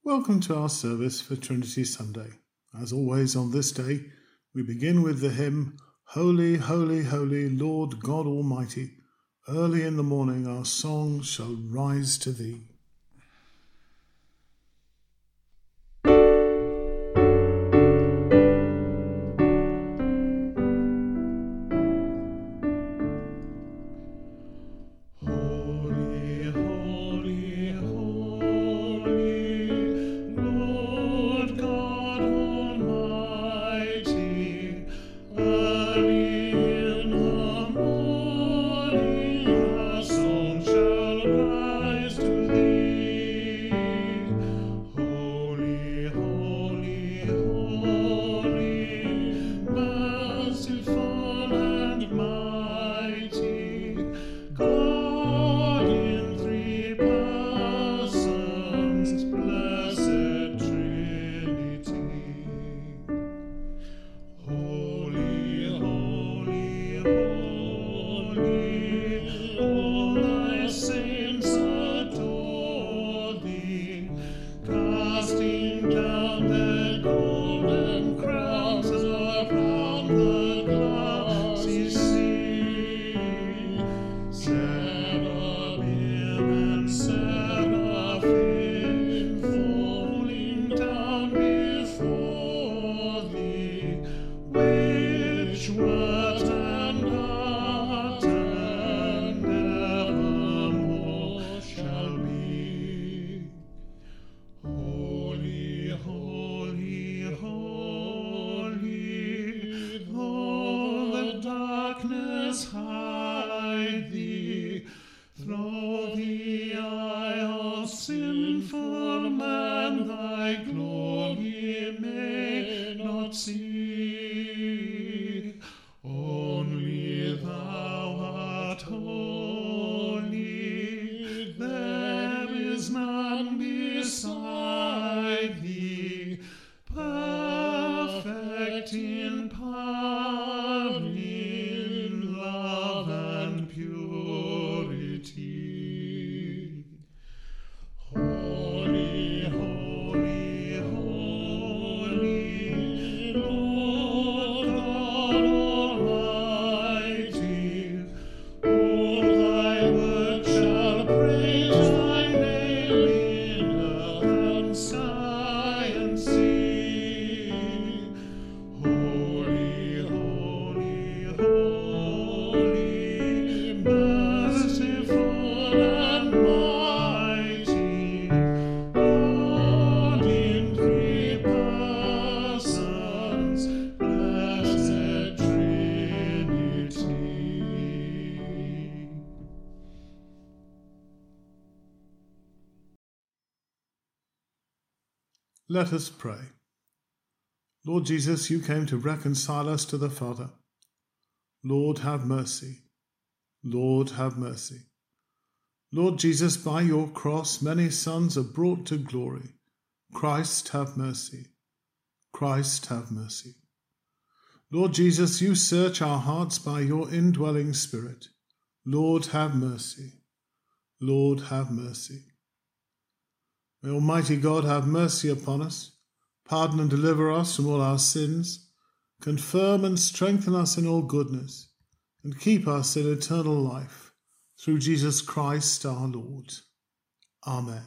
Welcome to our service for Trinity Sunday. As always on this day, we begin with the hymn, Holy, Holy, Holy, Lord God Almighty. Early in the morning our song shall rise to thee. Hide thee, through the eye of sinful man, thy glory may not see. Only thou art holy, there is none beside thee, perfect in power, in love and purity. Holy, holy, holy, Lord God Almighty, all thy works shall praise thy name in earth and sky and sea. Holy, holy, holy, merciful and mighty, God in three persons, blessed Trinity. Let us pray. Lord Jesus, you came to reconcile us to the Father. Lord, have mercy. Lord, have mercy. Lord Jesus, by your cross many sons are brought to glory. Christ, have mercy. Christ, have mercy. Lord Jesus, you search our hearts by your indwelling Spirit. Lord, have mercy. Lord, have mercy. May Almighty God have mercy upon us, pardon and deliver us from all our sins, confirm and strengthen us in all goodness, and keep us in eternal life, through Jesus Christ our Lord. Amen.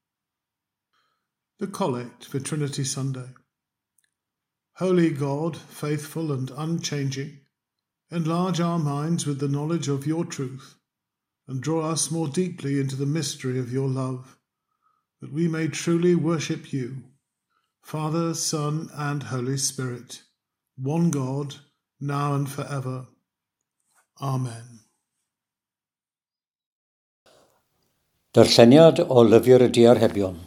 The Collect for Trinity Sunday. Holy God, faithful and unchanging, enlarge our minds with the knowledge of your truth, and draw us more deeply into the mystery of your love, that we may truly worship you, Father, Son, and Holy Spirit, one God, now and forever. Amen. Darlleniad o lyfr y diarhebion.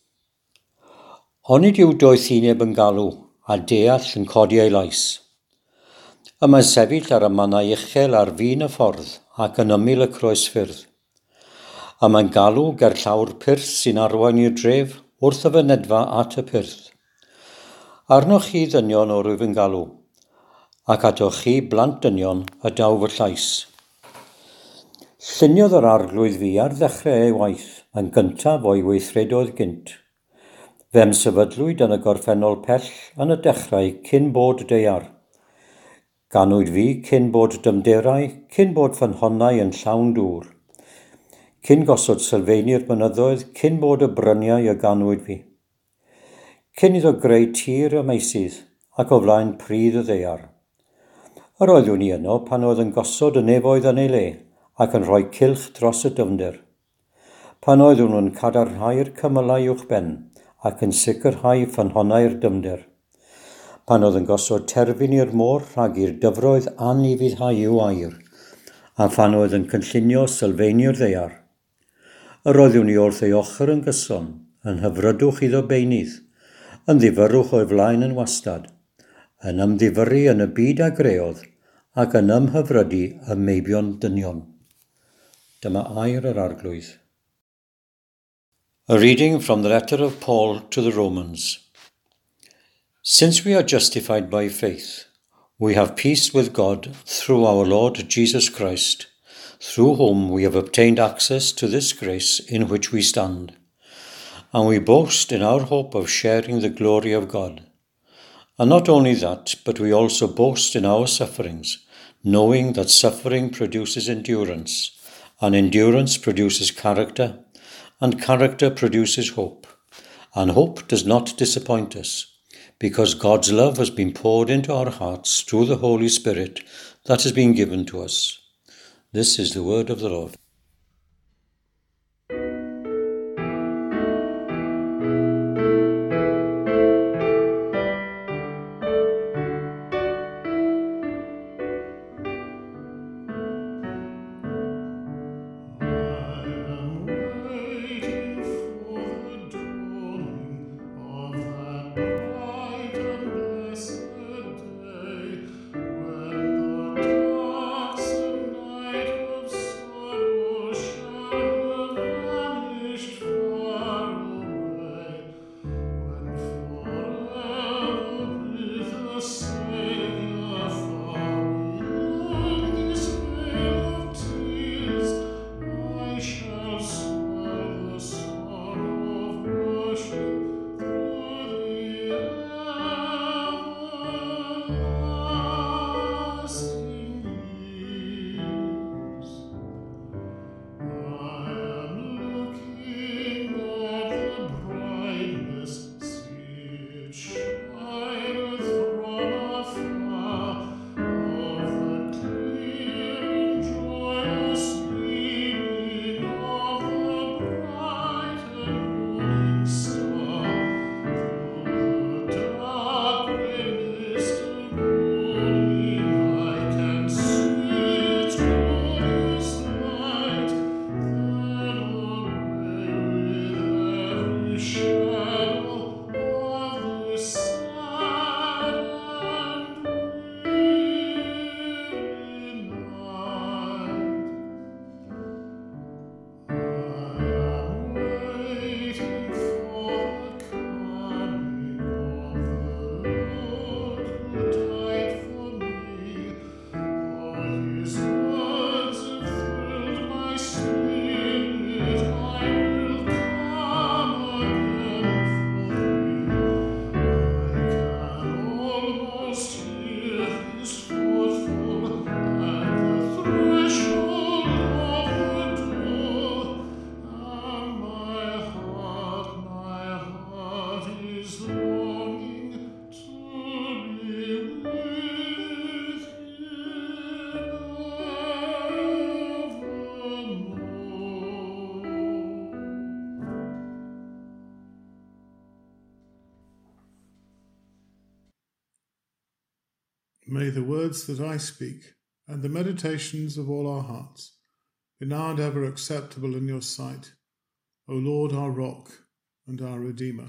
Onid yw doethineb yn galw a deall yn codi ei lais. Yma sefyll ar y mannau uchel ar fin y ffordd ac yn ymyl y croesffyrdd. A mae'n galw ger llawr pyrs sy'n arwain i'r dref wrth y fynedfa at y pyrth. Arnoch chi ddynion o rwyf yn galw, ac atoch chi blant dynion y daw fy llais. Lluniodd yr arglwydd fi ar ddechrau ei waith, yn gyntaf o'i weithredoedd gynt. Fem sefydlwyd yn y gorffennol pell yn y dechrau cyn bod deiar. Ganwyd fi cyn bod dymderau, cyn bod fy nhonnau yn llawn dŵr. Cyn gosod sylfaenau'r mynyddoedd, cyn bod y bryniau y ganwyd fi. Cyn iddo greu tir y meisydd ac o flaen pridd y ddeiar. Yr oeddwn ni yno pan oedd yn gosod y nefoedd yn ei le ac yn rhoi cylch dros y dyfnder. Pan oeddwn nhw'n cadarnhau'r cymylau uwch ben ac yn sicrhau ffynhonnau'r dyfnder. Pan oedd yn gosod terfyn i'r môr rhag i'r dyfroedd anifuddhau i'w air, a phan oedd yn cynllunio sylfaenau'r ddeiar. Yr oeddwn ni wrth ei ochr yn gyson, yn hyfrydwch iddo beinydd, yn ddifyrwch o'i flaen yn wastad, yn ymddifyru yn y byd a greodd ac yn ymhyfrydu y meibion dynion. Dyma air yr arglwydd. A reading from the letter of Paul to the Romans. Since we are justified by faith, we have peace with God through our Lord Jesus Christ, through whom we have obtained access to this grace in which we stand, and we boast in our hope of sharing the glory of God. And not only that, but we also boast in our sufferings, knowing that suffering produces endurance, and endurance produces character, and character produces hope. And hope does not disappoint us, because God's love has been poured into our hearts through the Holy Spirit that has been given to us. This is the word of the Lord. May the words that I speak and the meditations of all our hearts be now and ever acceptable in your sight, O Lord, our rock and our Redeemer.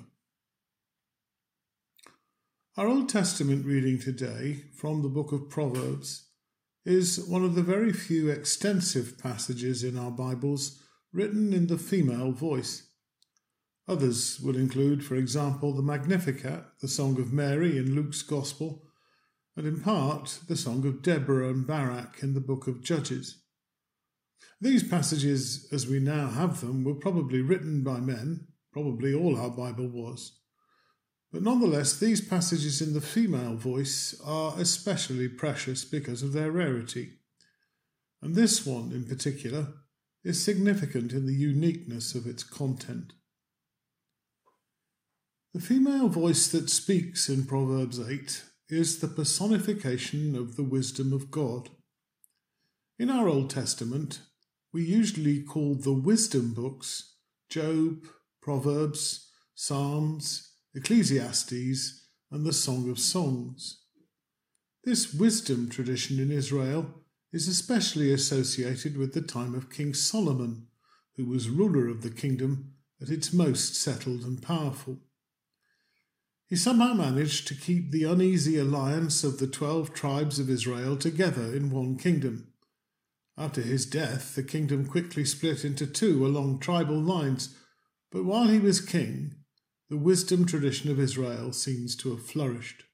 Our Old Testament reading today from the book of Proverbs is one of the very few extensive passages in our Bibles written in the female voice. Others will include, for example, the Magnificat, the Song of Mary in Luke's Gospel, and in part the Song of Deborah and Barak in the book of Judges. These passages, as we now have them, were probably written by men, probably all our Bible was, But nonetheless, these passages in the female voice are especially precious because of their rarity. And this one in particular is significant in the uniqueness of its content. The female voice that speaks in Proverbs 8 is the personification of the wisdom of God. In our Old Testament, we usually call the wisdom books Job, Proverbs, Psalms, Ecclesiastes, and the Song of Songs. This wisdom tradition in Israel is especially associated with the time of King Solomon, who was ruler of the kingdom at its most settled and powerful. He somehow managed to keep the uneasy alliance of the 12 tribes of Israel together in one kingdom. After his death, the kingdom quickly split into two along tribal lines, but while he was king, the wisdom tradition of Israel seems to have flourished.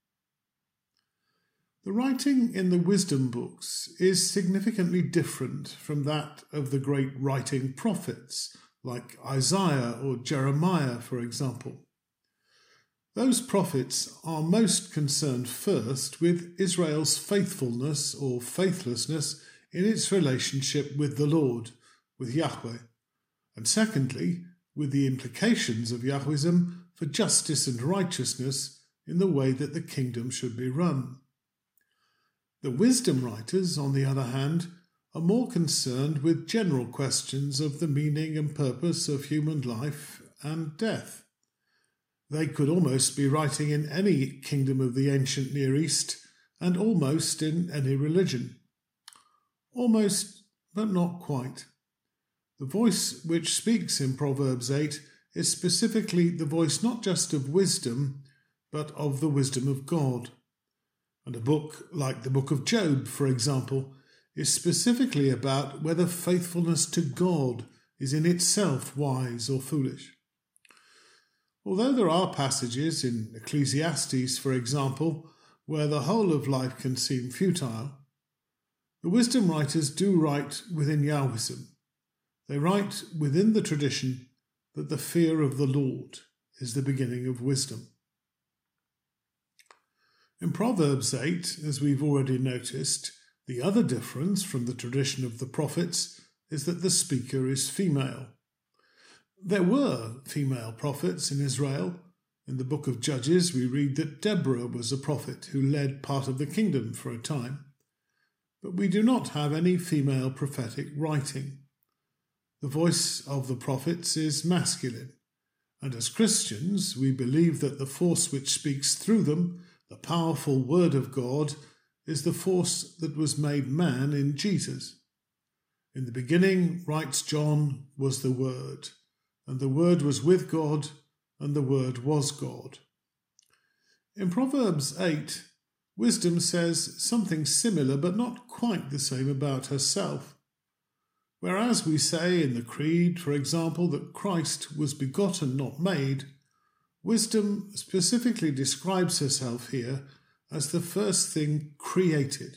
The writing in the wisdom books is significantly different from that of the great writing prophets, like Isaiah or Jeremiah, for example. Those prophets are most concerned first with Israel's faithfulness or faithlessness in its relationship with the Lord, with Yahweh, and secondly, with the implications of Yahwism for justice and righteousness in the way that the kingdom should be run. The wisdom writers, on the other hand, are more concerned with general questions of the meaning and purpose of human life and death. They could almost be writing in any kingdom of the ancient Near East and almost in any religion. Almost, but not quite. The voice which speaks in Proverbs 8 is specifically the voice not just of wisdom, but of the wisdom of God. And a book like the book of Job, for example, is specifically about whether faithfulness to God is in itself wise or foolish. Although there are passages in Ecclesiastes, for example, where the whole of life can seem futile, the wisdom writers do write within Yahwism. They write within the tradition that the fear of the Lord is the beginning of wisdom. In Proverbs 8, as we've already noticed, the other difference from the tradition of the prophets is that the speaker is female. There were female prophets in Israel. In the book of Judges, we read that Deborah was a prophet who led part of the kingdom for a time. But we do not have any female prophetic writing. The voice of the prophets is masculine, and as Christians we believe that the force which speaks through them, the powerful word of God, is the force that was made man in Jesus. In the beginning, writes John, was the Word, and the Word was with God, and the Word was God. In Proverbs 8, wisdom says something similar but not quite the same about herself. Whereas we say in the Creed, for example, that Christ was begotten, not made, wisdom specifically describes herself here as the first thing created.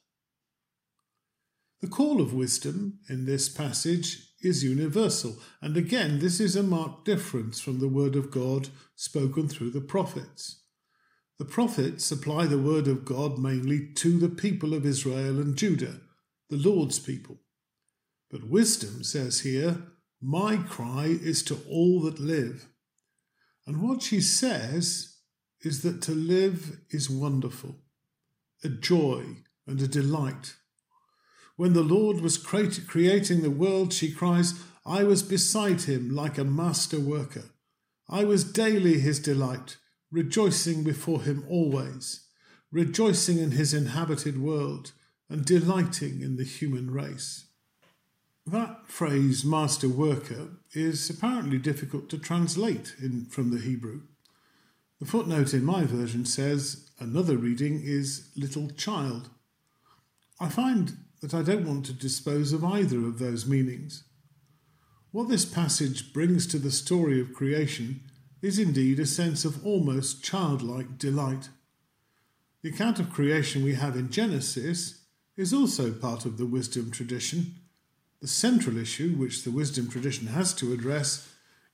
The call of wisdom in this passage is universal, and again this is a marked difference from the word of God spoken through the prophets. The prophets apply the word of God mainly to the people of Israel and Judah, the Lord's people. But wisdom says here, my cry is to all that live. And what she says is that to live is wonderful, a joy and a delight. When the Lord was creating the world, she cries, I was beside him like a master worker. I was daily his delight, rejoicing before him always, rejoicing in his inhabited world and delighting in the human race. That phrase, master worker, is apparently difficult to translate from the Hebrew. The footnote in my version says, another reading is little child. I find that I don't want to dispose of either of those meanings. What this passage brings to the story of creation is indeed a sense of almost childlike delight. The account of creation we have in Genesis is also part of the wisdom tradition. The central issue which the wisdom tradition has to address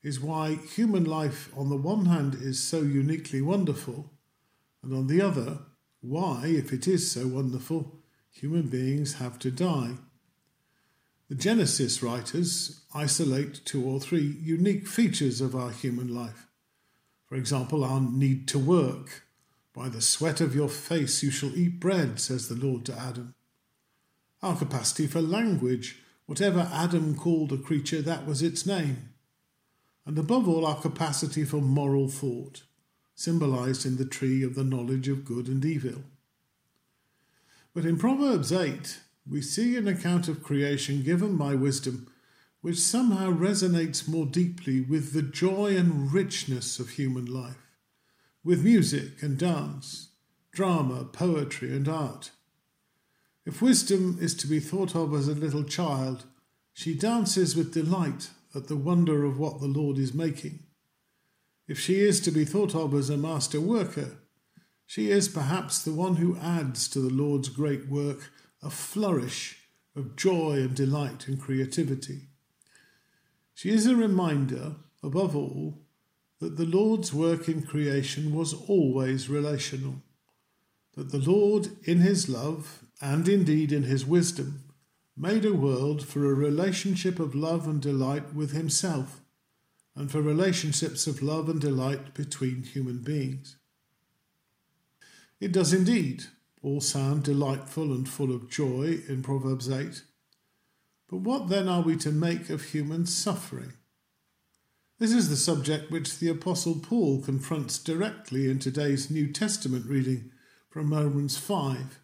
is why human life on the one hand is so uniquely wonderful, and on the other, why, if it is so wonderful, human beings have to die. The Genesis writers isolate 2 or 3 unique features of our human life. For example, our need to work. By the sweat of your face you shall eat bread, says the Lord to Adam. Our capacity for language. Whatever Adam called a creature, that was its name. And above all, our capacity for moral thought, symbolized in the tree of the knowledge of good and evil. But in Proverbs 8, we see an account of creation given by wisdom which somehow resonates more deeply with the joy and richness of human life, with music and dance, drama, poetry and art. If wisdom is to be thought of as a little child, she dances with delight at the wonder of what the Lord is making. If she is to be thought of as a master worker, she is perhaps the one who adds to the Lord's great work a flourish of joy and delight and creativity. She is a reminder, above all, that the Lord's work in creation was always relational, that the Lord, in his love, and indeed in his wisdom, made a world for a relationship of love and delight with himself, and for relationships of love and delight between human beings. It does indeed all sound delightful and full of joy in Proverbs 8. But what then are we to make of human suffering? This is the subject which the Apostle Paul confronts directly in today's New Testament reading from Romans 5.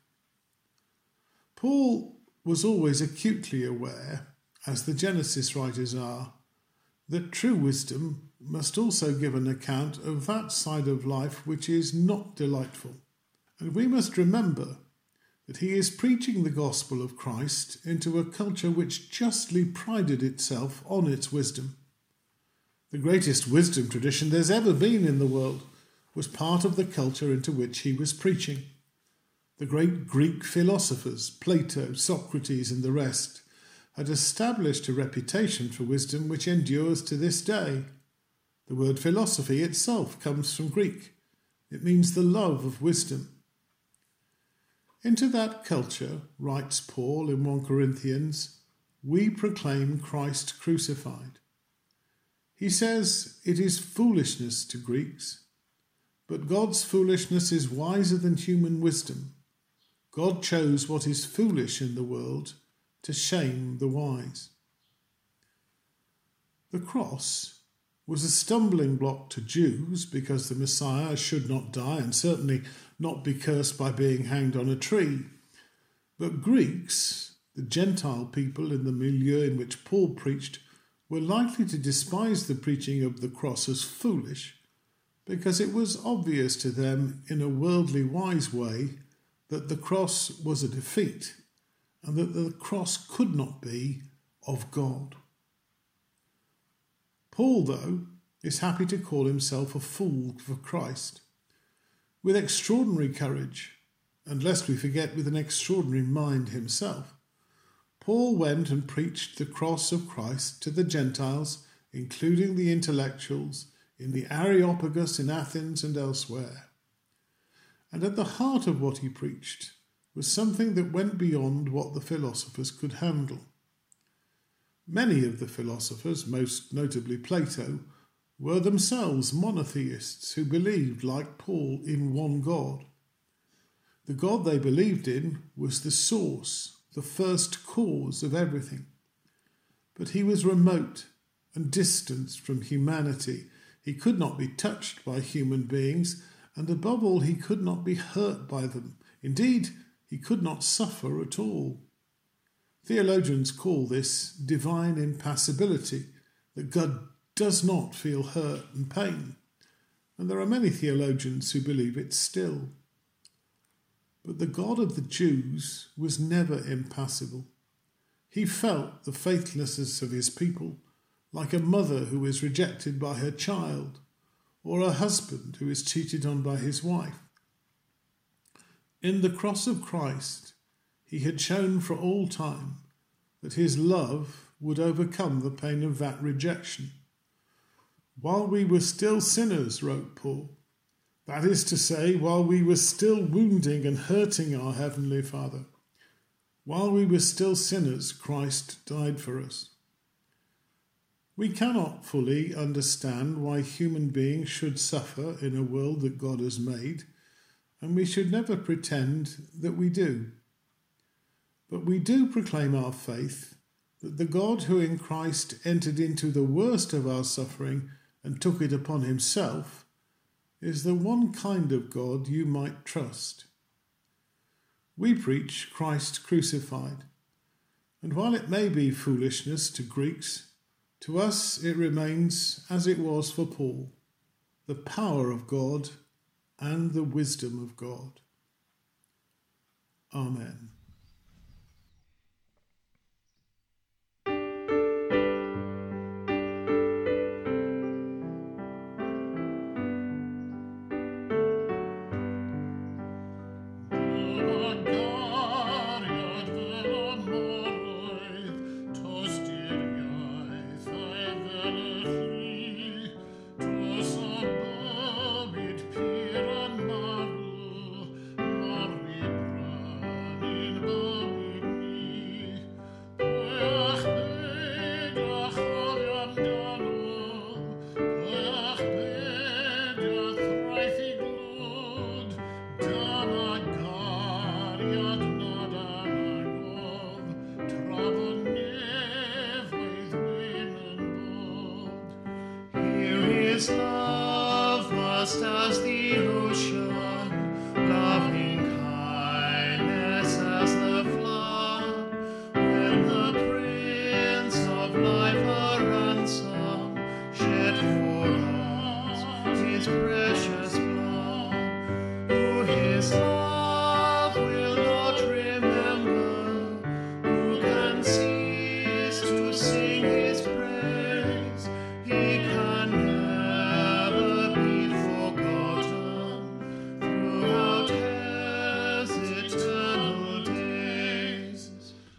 Paul was always acutely aware, as the Genesis writers are, that true wisdom must also give an account of that side of life which is not delightful. And we must remember that he is preaching the gospel of Christ into a culture which justly prided itself on its wisdom. The greatest wisdom tradition there's ever been in the world was part of the culture into which he was preaching. The great Greek philosophers, Plato, Socrates, and the rest, had established a reputation for wisdom which endures to this day. The word philosophy itself comes from Greek. It means the love of wisdom. Into that culture, writes Paul in 1 Corinthians, we proclaim Christ crucified. He says it is foolishness to Greeks, but God's foolishness is wiser than human wisdom. God chose what is foolish in the world to shame the wise. The cross was a stumbling block to Jews because the Messiah should not die and certainly not be cursed by being hanged on a tree. But Greeks, the Gentile people in the milieu in which Paul preached, were likely to despise the preaching of the cross as foolish because it was obvious to them in a worldly wise way that the cross was a defeat and that the cross could not be of God. Paul, though, is happy to call himself a fool for Christ. With extraordinary courage, and lest we forget with an extraordinary mind himself, Paul went and preached the cross of Christ to the Gentiles, including the intellectuals, in the Areopagus in Athens and elsewhere. And at the heart of what he preached was something that went beyond what the philosophers could handle. Many of the philosophers, most notably Plato, were themselves monotheists who believed, like Paul, in one God. The God they believed in was the source, the first cause of everything. But he was remote and distanced from humanity. He could not be touched by human beings, and above all, he could not be hurt by them. Indeed, he could not suffer at all. Theologians call this divine impassibility, that God does not feel hurt and pain, and there are many theologians who believe it still. But the God of the Jews was never impassible. He felt the faithlessness of his people, like a mother who is rejected by her child, or a husband who is cheated on by his wife. In the cross of Christ, he had shown for all time that his love would overcome the pain of that rejection. while we were still sinners, wrote Paul. That is to say, while we were still wounding and hurting our Heavenly Father. While we were still sinners, Christ died for us. We cannot fully understand why human beings should suffer in a world that God has made, and we should never pretend that we do. But we do proclaim our faith that the God who in Christ entered into the worst of our suffering and took it upon himself is the one kind of God you might trust. We preach Christ crucified, and while it may be foolishness to Greeks, to us it remains, as it was for Paul, the power of God and the wisdom of God. Amen. His love vast as the ocean, loving kindness as the flood. When the Prince of Life a ransom shed for us his precious blood, who his love will not remember, who can cease to sing his praise? He can never be forgotten throughout his eternal days.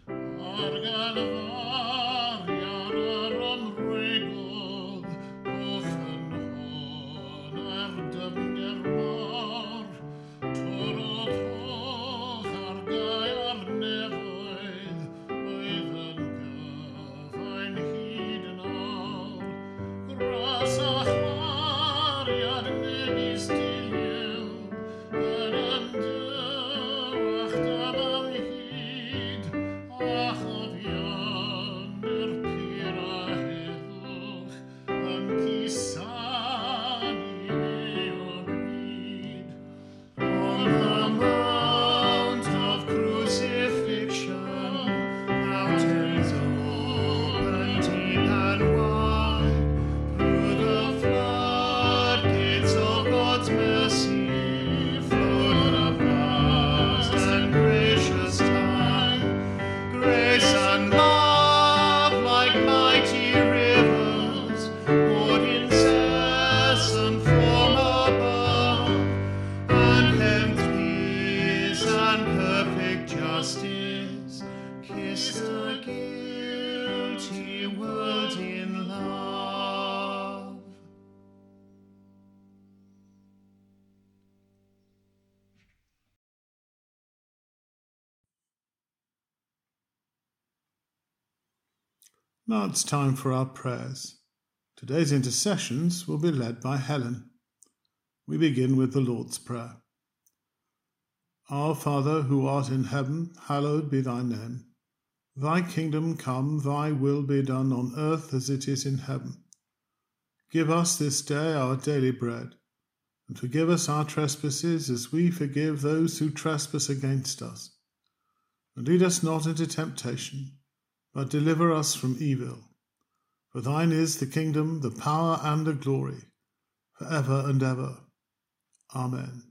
On the mount of crucifixion, mountains open deep and wide, through the floodgates of God's mercy flowed a vast and gracious tide. Grace and love like mighty rivers poured incessant from above, and length, peace, and perfect justice kissed the guilty world in love. Now it's time for our prayers. Today's intercessions will be led by Helen. We begin with the Lord's Prayer. Our Father, who art in heaven, hallowed be thy name. Thy kingdom come, thy will be done on earth as it is in heaven. Give us this day our daily bread, and forgive us our trespasses as we forgive those who trespass against us. And lead us not into temptation, but deliver us from evil. For thine is the kingdom, the power, and the glory, for ever and ever. Amen.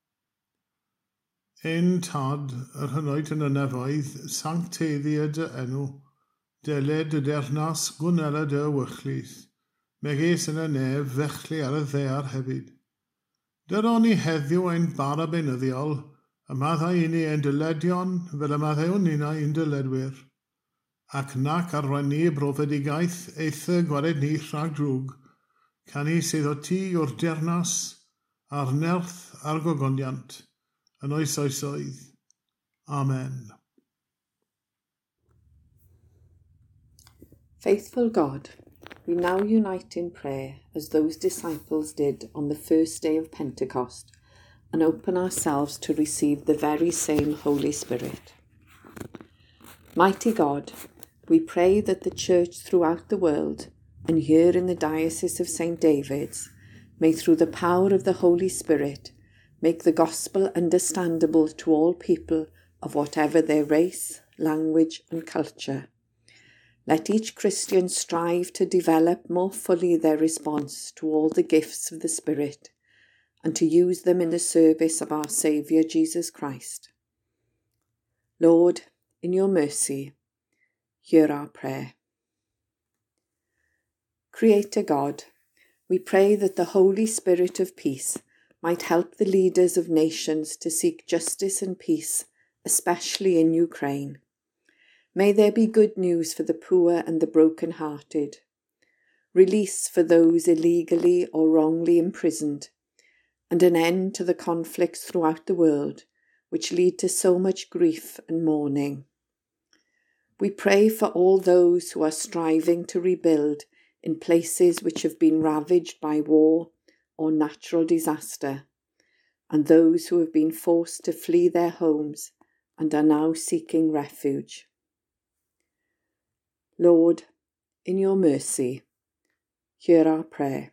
Ein tad yr hynwyd yn y nefoedd, sancteddiad y enw, deled y dernas gwneled y wychlith, megis yn y nef fechli ar y ddear hefyd. Dyron ni heddiw ein bara beunyddiol, y maddau i ni ein dyledion fel y maddau nina ein dyledwyr, ac nac arwain ni brofedigaeth eitha gwared ni rhag drwg, Canu sydd o ti o'r dernas, a'r nerth a'r gogoniant, yn oes oesoedd. Amen. Faithful God, we now unite in prayer as those disciples did on the first day of Pentecost and open ourselves to receive the very same Holy Spirit. Mighty God, we pray that the Church throughout the world and here in the Diocese of St. David's may through the power of the Holy Spirit make the gospel understandable to all people of whatever their race, language and culture. Let each Christian strive to develop more fully their response to all the gifts of the Spirit and to use them in the service of our Saviour Jesus Christ. Lord, in your mercy, hear our prayer. Creator God, we pray that the Holy Spirit of peace might help the leaders of nations to seek justice and peace, especially in Ukraine. May there be good news for the poor and the broken-hearted, release for those illegally or wrongly imprisoned, and an end to the conflicts throughout the world which lead to so much grief and mourning. We pray for all those who are striving to rebuild in places which have been ravaged by war or natural disaster, and those who have been forced to flee their homes and are now seeking refuge. Lord, in your mercy, hear our prayer.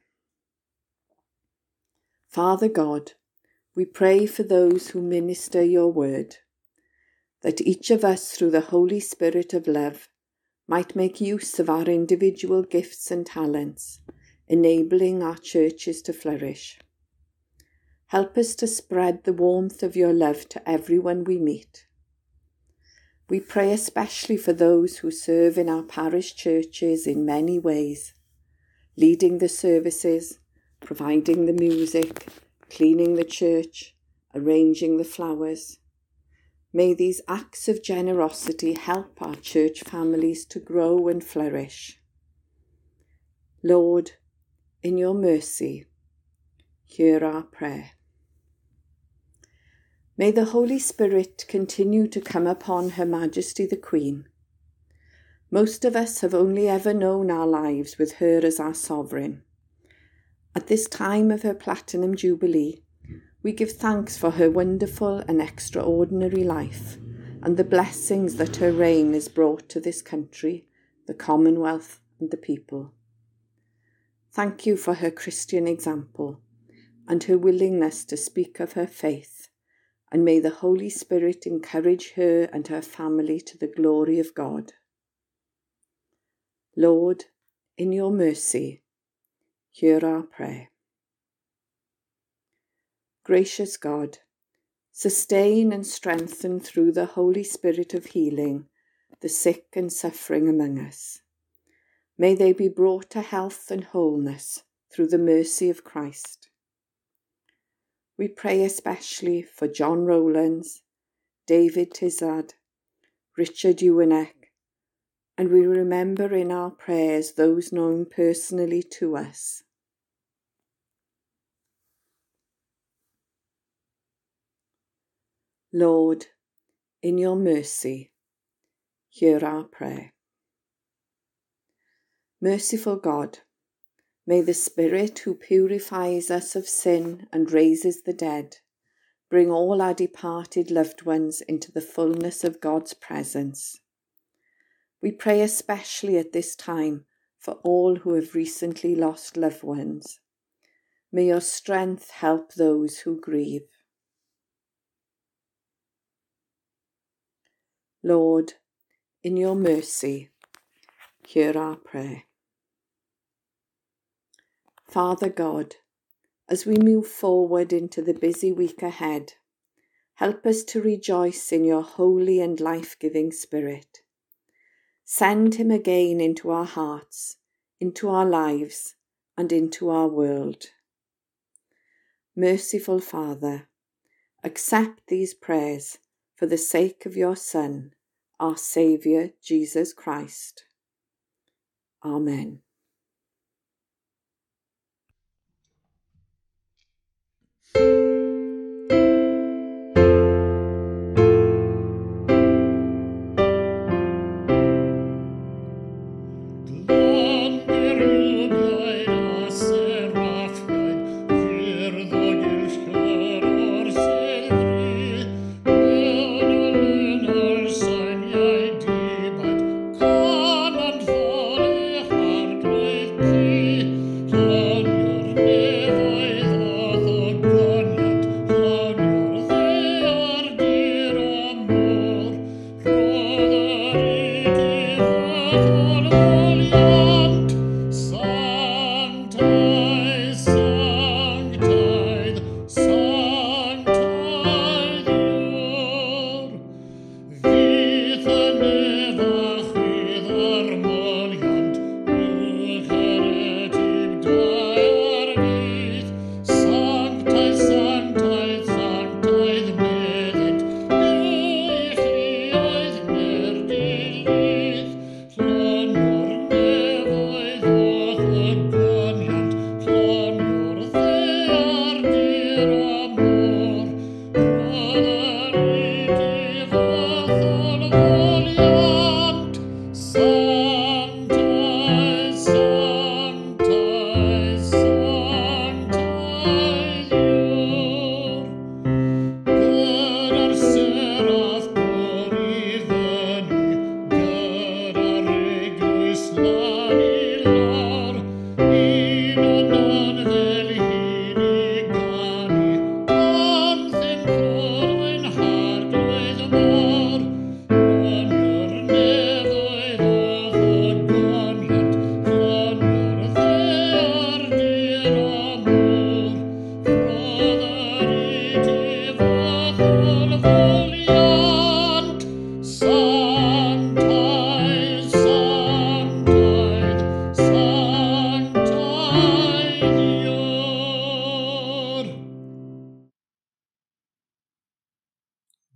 Father God, we pray for those who minister your word, that each of us through the Holy Spirit of love might make use of our individual gifts and talents, enabling our churches to flourish. Help us to spread the warmth of your love to everyone we meet. We pray especially for those who serve in our parish churches in many ways, leading the services, providing the music, cleaning the church, arranging the flowers. May these acts of generosity help our church families to grow and flourish. Lord, in your mercy, hear our prayer. May the Holy Spirit continue to come upon Her Majesty the Queen. Most of us have only ever known our lives with her as our sovereign. At this time of her Platinum Jubilee, we give thanks for her wonderful and extraordinary life and the blessings that her reign has brought to this country, the Commonwealth and the people. Thank you for her Christian example and her willingness to speak of her faith, and may the Holy Spirit encourage her and her family to the glory of God. Lord, in your mercy, hear our prayer. Gracious God, sustain and strengthen through the Holy Spirit of healing the sick and suffering among us. May they be brought to health and wholeness through the mercy of Christ. We pray especially for John Rowlands, David Tizard, Richard Ewanek, and we remember in our prayers those known personally to us. Lord, in your mercy, hear our prayer. Merciful God, may the Spirit who purifies us of sin and raises the dead bring all our departed loved ones into the fullness of God's presence. We pray especially at this time for all who have recently lost loved ones. May your strength help those who grieve. Lord, in your mercy, hear our prayer. Father God, as we move forward into the busy week ahead, help us to rejoice in your holy and life-giving Spirit. Send him again into our hearts, into our lives, and into our world. Merciful Father, accept these prayers for the sake of your Son, our Saviour, Jesus Christ. Amen.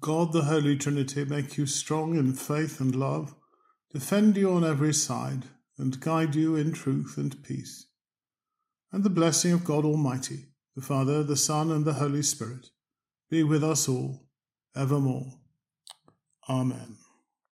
God, the Holy Trinity, make you strong in faith and love, defend you on every side, and guide you in truth and peace. And the blessing of God Almighty, the Father, the Son, and the Holy Spirit, be with us all, evermore. Amen.